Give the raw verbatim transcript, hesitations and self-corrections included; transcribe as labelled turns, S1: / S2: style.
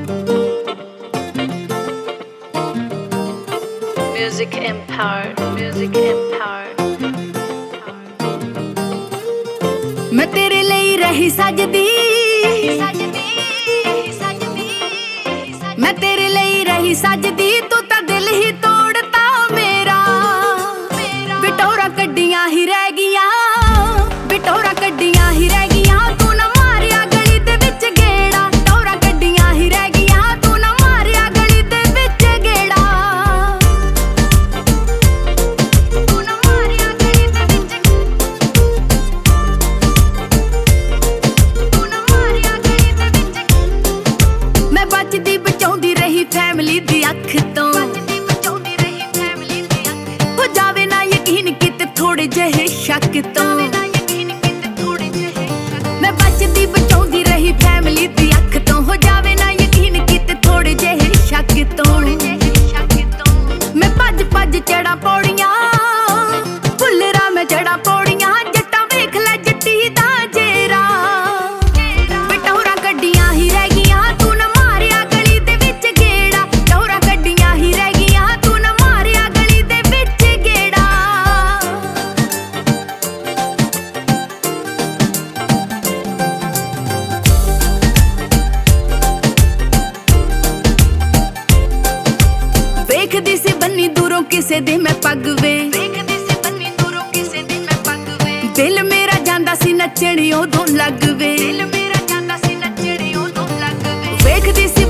S1: Music empowered, music empowered.
S2: मैं तेरे लिए रही सजदी, मैं तेरे लिए रही सजदी, तू ता दिल ही तोड़ता मेरा। बिटोरा कड्डियां ही रह गियां, बिटोरा कड्डियां ही रह गियां, तू ना मारिया गली दे विच गेड़ा। बिटोरा कड्डियां ही रह गियां, तू ना मारिया गली दे विच गेड़ा। तू ना मारिया गली दे विच, तू ना मारिया गली दे विच। मैं बचदी बचाउंदी रही फैमिली दी अख तो, बचदी बचाउंदी रही फैमिली दी अख। हो जावे ना यकीन किते थोड़े जेहे शक तो, मैं बचदी बचाउंदी रही फैमिली दी अख तो। हो जावे ना यकीन किते थोड़े जेहे शक तो। मैं भज भज चढ़ा पौड़ियां, फुल्लरा मैं चढ़ा पौड़ियां, जट्टा वेख लै जट्टी दा जेरा। बिटोरा कड्डियां ही रह गियां, तू ना मारिया गली दे विच गेड़ा। बिटोरा कड्डियां ही रह गियां, तू ना मारिया गली दे विच गेड़ा। ਵੇਖਦੀ ਸੀ ਬੰਨੀ ਦੂਰੋਂ ਕਿਸੇ ਦੇ ਮੈਂ ਪੱਗ ਵੇ, ਵੇਖਦੀ ਸੀ ਬੰਨੀ ਦੂਰੋਂ ਕਿਸੇ ਦੇ ਮੈਂ ਪੱਗ ਵੇ। ਦਿਲ ਮੇਰਾ ਜਾਂਦਾ ਸੀ ਨੱਚਣ ਉਦੋਂ ਲੱਗ ਵੇ, ਦਿਲ ਮੇਰਾ ਜਾਂਦਾ ਸੀ ਨੱਚਣ ਉਦੋਂ ਲੱਗ ਵੇ। ਵੇਖਦੀ ਸੀ